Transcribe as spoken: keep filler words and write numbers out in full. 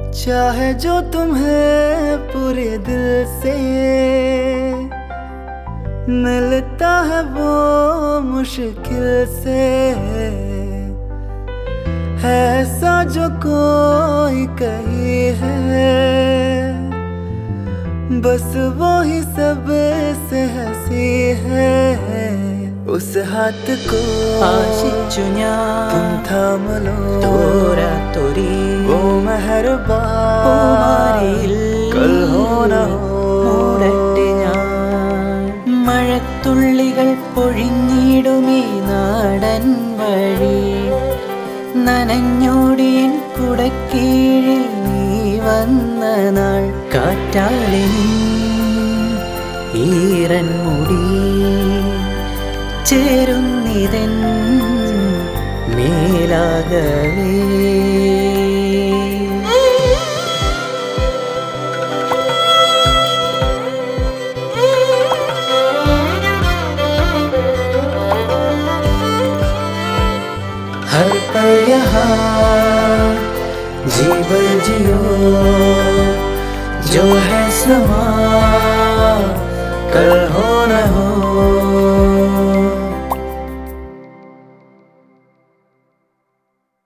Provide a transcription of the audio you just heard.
चाहे जो तुम्हें पूरे दिल से, मिलता है वो मुश्किल से। है ऐसा जो कोई कही है, बस वो ही सब से हंसी है। उस हाथ को ആശിച്ചു ഞാൻ तुम थाम लो, തോരാത്തൊരി वो मेहरबान പൂമാരിയിൽ कल हो न हो। മൂടട്ടെ ഞാൻ മഴത്തുള്ളികൾ പൊഴിഞ്ഞിടുമീ നാടൻ വഴി, നനഞ്ഞോടിയൻ കുടക്കീഴിൽ നീ വന്ന നാൾ. കാറ്റാലിൻ ഈറൻ മുടി ചേരുന്നിതൻ മേലാകവേ. हर पल यहाँ जीवन जियो, जो है समा